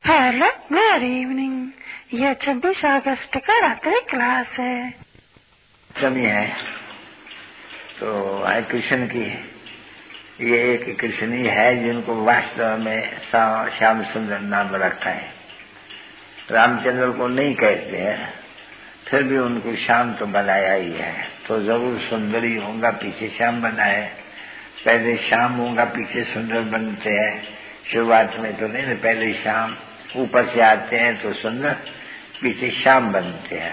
Hello, good evening. यह 26 अगस्त का रात्रि क्लास है। कमी है तो है कृष्ण की। ये एक कृष्ण ही है जिनको वास्तव में श्याम सुंदर नाम रखा है। रामचंद्र को नहीं कहते हैं, फिर भी उनको श्याम तो बनाया ही है। तो जरूर सुंदरी होगा, पीछे श्याम बना है। पहले श्याम होगा, पीछे सुंदर बनते हैं। शुरुआत में तो नहीं, पहले श्याम ऊपर से आते हैं तो सुंदर, पीछे श्याम बनते हैं।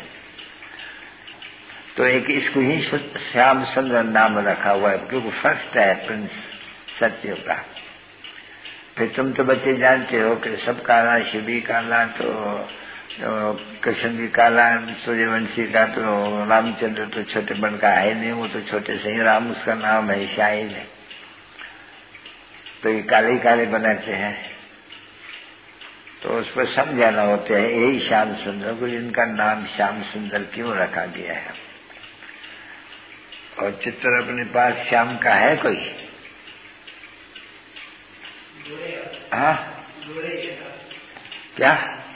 तो एक इसको ही श्याम सुंदर नाम रखा हुआ है, क्योंकि फर्स्ट है प्रिंस सत्य का। फिर तुम तो बच्चे जानते हो कि सब काला, शिव भी काला, तो कृष्ण भी काला, सूर्यवंशी का तो रामचंद्र तो छोटे बन का है नहीं, वो तो छोटे से ही राम उसका नाम है, शाहिद है। तो ये काले ही काले बनाते हैं, तो उस पर समझाना होता है यही श्याम सुंदर को, इनका नाम श्याम सुंदर क्यों रखा गया है। और चित्र अपने पास श्याम का है कोई? हाँ, क्या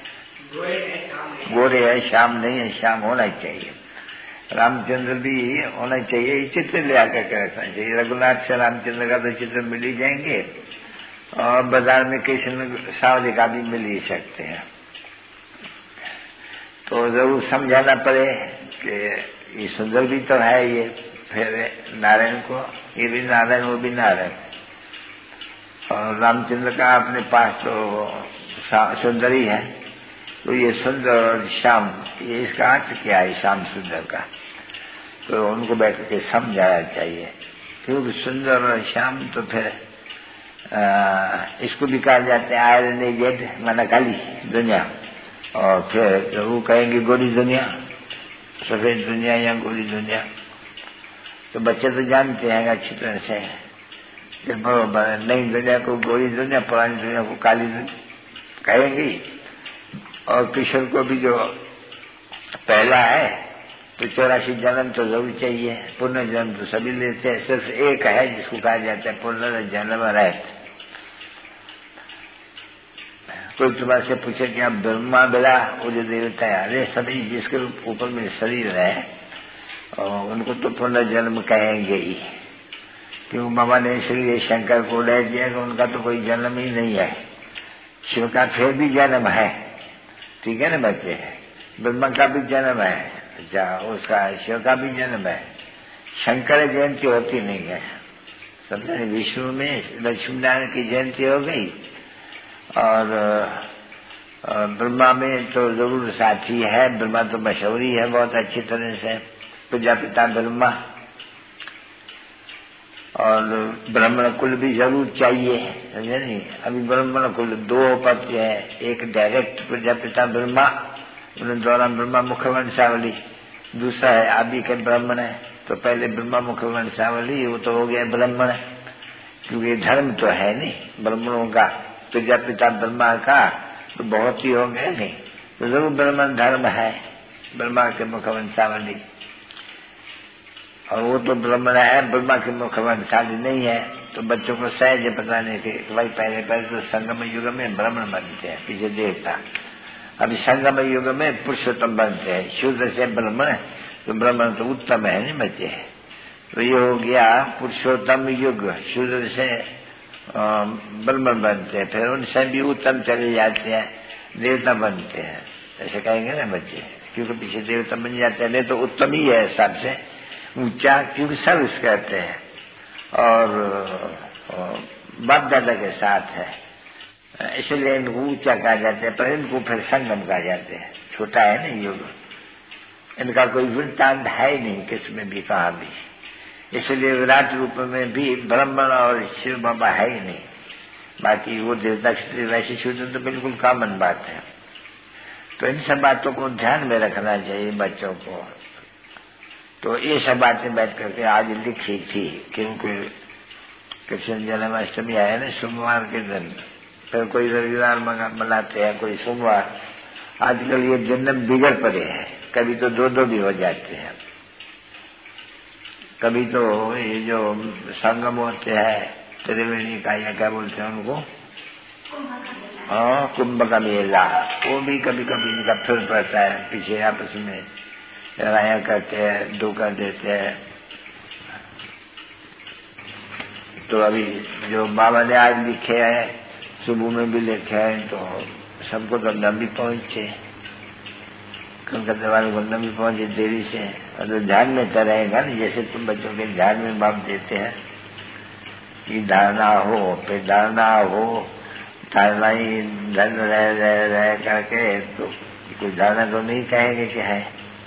गोरे है, श्याम नहीं है। श्याम होना चाहिए, रामचंद्र भी होना चाहिए। चित्र ले आकर के रखना चाहिए। रघुनाथ से रामचंद्र का तो चित्र मिल ही जाएंगे, और बाजार में कृष्ण सावली का भी मिल ही सकते हैं। तो जरूर समझाना पड़े कि ये सुंदर भी तो है, ये फिर नारायण को, ये भी नारायण, वो भी नारायण। और रामचंद्र का अपने पास तो सुंदर ही है, तो ये सुंदर और श्याम, ये इसका अर्थ क्या है श्याम सुंदर का? तो उनको बैठ के समझाया चाहिए, क्योंकि सुंदर और श्याम तो फिर इसको भी कहा जाते हैं आयरन एजेड, माना काली दुनिया। और फिर वो कहेंगे गोरी दुनिया, सफेद दुनिया या गोरी दुनिया। तो बच्चे तो जानते हैं अच्छी तरह से कि बरोबर है, नई दुनिया को गोरी दुनिया, पुरानी दुनिया को काली दुनिया कहेंगे। और किशोर को भी जो पहला है तो 84 जन्म तो जरूर चाहिए, पुनर्जन्म तो सभी लेते हैं, सिर्फ एक है जिसको कहा जाता है पुनर्जन्म रहित। कोई तुम्हारे से पूछे कि आप ब्रह्मा बिला वो जो देवता है, अरे सभी जिसके ऊपर में शरीर है और उनको तो पुनर्जन्म कहेंगे ही, क्योंकि मामा ने इसलिए शंकर को उड़ा दिया कि उनका तो कोई जन्म ही नहीं है। शिव का फिर भी जन्म है, ठीक है ना बच्चे? ब्रह्मा का भी जन्म है, अच्छा, उसका शिव का भी जन्म है। शंकर जयंती होती नहीं है, समझे? विष्णु में लक्ष्मी नारायण की जयंती हो गई, और ब्रह्मा में तो जरूर साथी है। ब्रह्मा तो मशहूरी है बहुत अच्छी तरह से, प्रजापिता ब्रह्मा। और ब्राह्मण कुल भी जरूर चाहिए, समझे नहीं? अभी ब्राह्मण कुल 2 पक्ष है, एक डायरेक्ट प्रजापिता ब्रह्मा, उन द्वारा ब्रह्मा मुख वंशावली, दूसरा है आदि के ब्राह्मण है। तो पहले ब्रह्मा मुख वंशावली, वो तो हो गया ब्राह्मण, क्योंकि धर्म तो है नहीं ब्राह्मणों का, प्रजापिता ब्रह्मा का तो बहुत ही हो गया नहीं, तो जरूर ब्राह्मण धर्म है, ब्रह्मा के मुख वंशावली। और वो तो ब्राह्मण है, ब्रह्मा के मुख वंशावली नहीं है। तो बच्चों को सहज पता नहीं कि भाई पहले तो संगम युग में ब्राह्मण बनते हैं, पीछे देवता। अभी संगम युग में पुरुषोत्तम बनते हैं, शूद्र से ब्राह्मण, तो ब्राह्मण तो उत्तम है नहीं बच्चे। तो ये हो गया पुरुषोत्तम युग, शूद्र से ब्राह्मण बनते हैं, फिर उनसे भी उत्तम चले जाते हैं, देवता बनते हैं, ऐसे कहेंगे ना बच्चे, क्योंकि पीछे देवता बन जाते हैं। नहीं तो उत्तम ही है सबसे ऊंचा, क्योंकि सर्विस करते हैं और बाप दादा के साथ है, इसलिए इनको ऊंचा कहा जाता है। पर इनको फिर संगम कहा जाते हैं, छोटा है ना युग, इनका कोई वृत्तांत है ही नहीं किसमें भी, कहा भी। इसलिए विराट रूप में भी ब्राह्मण और शिव बाबा है ही नहीं। बाकी वो देवता क्षत्रिय वैसे शूद्र तो बिल्कुल कॉमन बात है। तो इन सब बातों को ध्यान में रखना चाहिए बच्चों को। तो ये सब बातें बैठ करके आज लिखी थी, क्योंकि कृष्ण जन्माष्टमी आया ना सोमवार के दिन, फिर कोई रविवार मनाते हैं, कोई सोमवार। आजकल ये जन्म बिगड़ पड़े हैं, कभी तो 2 भी हो जाते हैं। कभी तो ये जो संगम होते हैं त्रिवेणी का, या क्या बोलते हैं उनको, कुंभ का मेला, वो भी कभी कभी इनका फिर पड़ता है, पीछे आपस में लड़ाइयाँ करते हैं, धोखा देते हैं। तो अभी जो बाबा ने आज लिखे है, सुबह में भी लिखे है, तो सबको तो न भी पहुंचे, कलकत्ते वाले को न भी पहुंचे देरी से। और तो ध्यान में तो रहेगा ना, जैसे तुम बच्चों के ध्यान में बाप देते हैं कि धारणा हो, फिर धारणा हो, धारणा ही धन रह करके, तो कुछ धारणा तो नहीं कहेंगे कि है,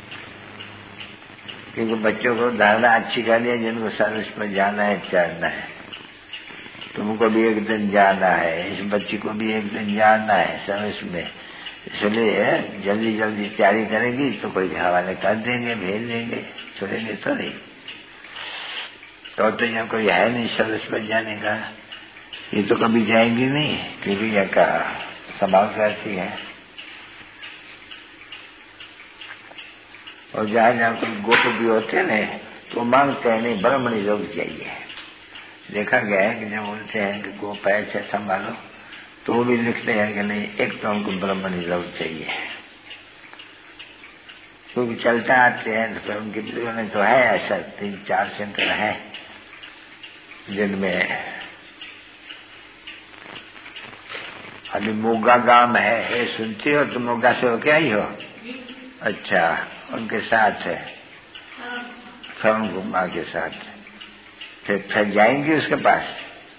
क्योंकि बच्चों को धारणा अच्छी करनी है, जिनको सर्विस में जाना है, चढ़ना है। तुमको भी एक दिन जाना है, इस बच्ची को भी एक दिन जाना है सर्विस में, इसलिए जल्दी जल्दी तैयारी करेगी तो कोई हवाले कर देंगे, भेज देंगे, छोड़ेंगे तो नहीं। तो यहाँ कोई है नहीं सर्विस पर जाने का, ये तो कभी जाएंगी नहीं, क्योंकि यहाँ का संभाल करती है। और जहाँ जहाँ कोई गोप भी होते हैं न, तो मांगते हैं नहीं ब्राह्मणी लोग चाहिए। देखा गया है कि जब बोलते हैं कि गोप है अच्छा संभालो, तो वो भी लिखते हैं कि नहीं, एक तो हमको ब्राह्मणी लोग चाहिए, क्योंकि चलता आते हैं। तो उनके में तो है ऐसा 3-4 सेंटर है जिनमें अभी मोगा गांव है, ये सुनती हो तुम? मोगा से हो क्या ही हो? अच्छा, उनके साथ है, फर्म गुम्मा के साथ। फिर जाएंगे उसके पास?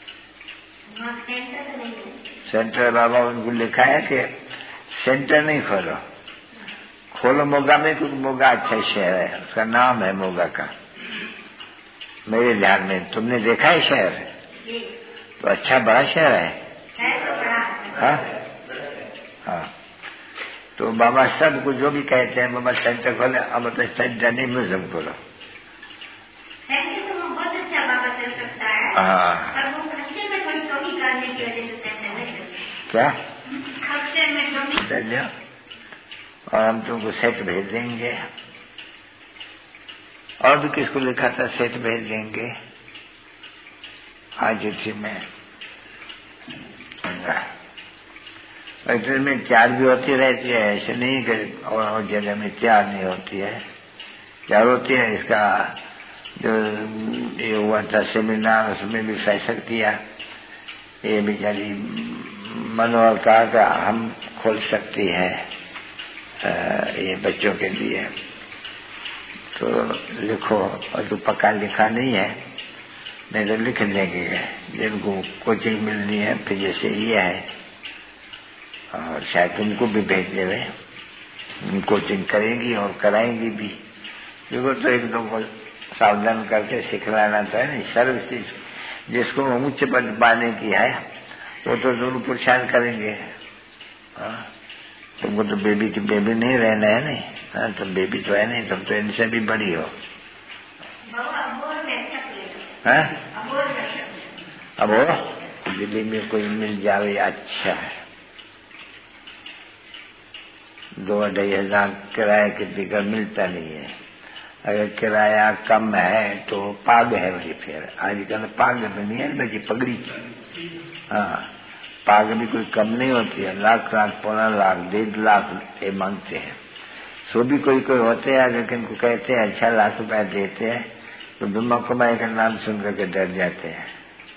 सेंटर बाबा उनको लिखा है कि सेंटर नहीं खोलो, खोलो मोगा में, क्योंकि मोगा अच्छा शहर है, उसका नाम है मोगा का मेरे ध्यान में। तुमने देखा है शहर? तो अच्छा बड़ा शहर है। हाँ हाँ, तो बाबा सबको जो भी कहते हैं, बाबा सेंटर खोले, अब तो सेंटर नहीं, म्यूजियम खोलो। हाँ, क्या चलिए, और हम तुमको सेट भेज देंगे। और भी किसको लिखा था सेट भेज देंगे आज चिट्ठी में। में तैयार भी होती रहती है, ऐसे नहीं कि और जगह में तैयार नहीं होती है, तैयार होती है। इसका जो ये हुआ था सेमिनार, उसमें भी फैसला किया, ये बेचारी मनोहर कहा था हम खोल सकती है ये बच्चों के लिए, तो लिखो। और तो पक्का लिखा नहीं है, नहीं तो लिख देंगे जिनको कोचिंग मिलनी है। फिर जैसे ये है, और शायद तुमको भी भेज देवे, कोचिंग करेंगी और कराएंगी भी। देखो तो एक दो को सावधान करके सिखलाना तो है नहीं। सर्विस जिसको उच्च पद पाने की है वो तो जरूर पुरुषार्थ करेंगे। तुमको तो बेबी की बेबी नहीं रहना है नहीं। हाँ, तो बेबी तो है नहीं, तुम तो इनसे भी बड़ी हो। अब वो दिल्ली में कोई मिल जावे अच्छा है, 2-2.5 हजार किराया की टिकट मिलता नहीं है। अगर किराया कम है तो पाग है वही। फिर आजकल पाग में नहीं है बल्कि पगड़ी। हाँ, पाग भी कोई कम नहीं होती है, 1,00,000, 1,00,000, 1,50,000, 1,50,000 ये मांगते हैं। सो भी कोई कोई होते हैं लेकिन को कहते हैं अच्छा 1,00,000 रुपया देते हैं, तो ब्रह्मा कुमारी का नाम सुन करके डर जाते हैं।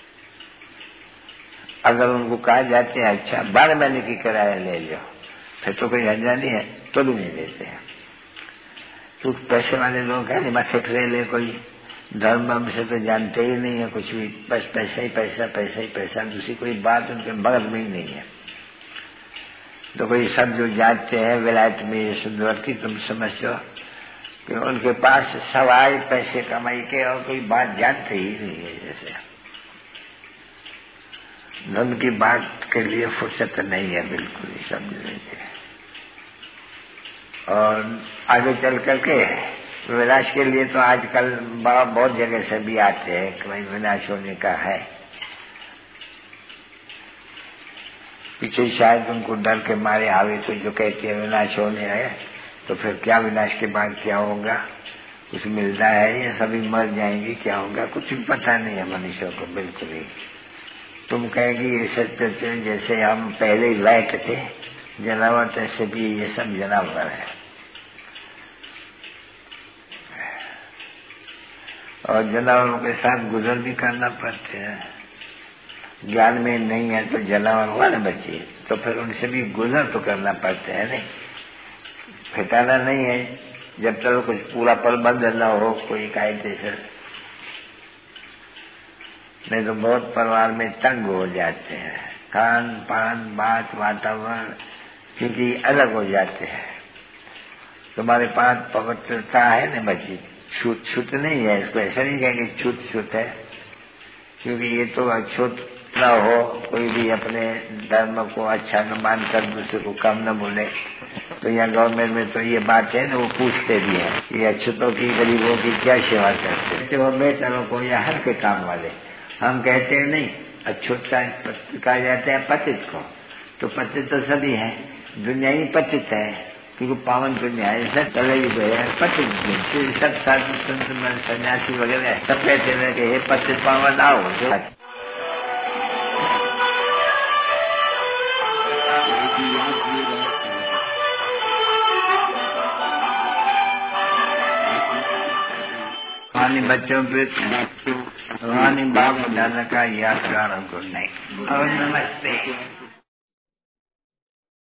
अगर उनको कहा जाते हैं अच्छा 12 महीने की किराया ले लो, फिर तो कोई हर्जा नहीं है, तो भी नहीं देते हैं। तो पैसे वाले लोग हैं, माथे ले ले, कोई धर्म से तो जानते ही नहीं है कुछ भी, बस पैसा ही पैसा, पैसा ही पैसा, दूसरी कोई बात उनके मगज में ही नहीं है। तो कोई सब जो जाते हैं विलायत में सुंदर की, तुम समझते हो कि उनके पास सवाई पैसे कमाई के और कोई बात जानते ही नहीं है। जैसे धन की बात के लिए फुर्सत नहीं है बिल्कुल ही, समझ लीजिए। और आगे चल करके विनाश के लिए तो आजकल बहुत जगह से भी आते हैं कि भाई विनाश होने का है। पीछे शायद उनको डर के मारे आवे तो जो कहते हैं विनाश होने है, तो फिर क्या विनाश के बाद क्या होगा, कुछ मिलता है या सभी मर जाएंगे, क्या होगा कुछ भी पता नहीं है मनुष्यों को बिल्कुल ही। तुम कहेगी ये सत्य जैसे हम पहले लायक थे जनावर, तैसे भी ये सब जनावर है। और जानवरों के साथ गुजर भी करना पड़ते हैं। ज्ञान में नहीं है तो जानवर हुआ ना बच्चे, तो फिर उनसे भी गुजर तो करना पड़ते है। नहीं फिटाना नहीं है जब तक कुछ पूरा प्रबंध न हो कोई कायदे से, नहीं तो बहुत परिवार में तंग हो जाते हैं। खान पान बात वातावरण क्योंकि अलग हो जाते हैं। तुम्हारे पास पवित्रता है ना बच्ची, छूत छूत नहीं है। इसको ऐसा नहीं कहेंगे छूत छूत है, क्योंकि ये तो अछूत न हो, कोई भी अपने धर्म को अच्छा न मानकर दूसरे को कम न बोले। तो यहाँ गवर्नमेंट में तो ये बात है ना, वो पूछते भी है ये अछूतों की गरीबों की क्या सेवा करते हो, बेचारों को या हर के काम वाले। हम कहते हैं नहीं, अछूत का कहा जाता है पतित को, तो पतित तो सभी है, दुनिया ही पतित है क्योंकि पावन दुनिया है। सब चले गए पतित, सब साधु संत सन्यासी वगैरह सब कहते हैं कि हे पतित पावन आओ। रूहानी बच्चों पे रूहानी बाप दादा का यादगार हमको नहीं। और नमस्ते।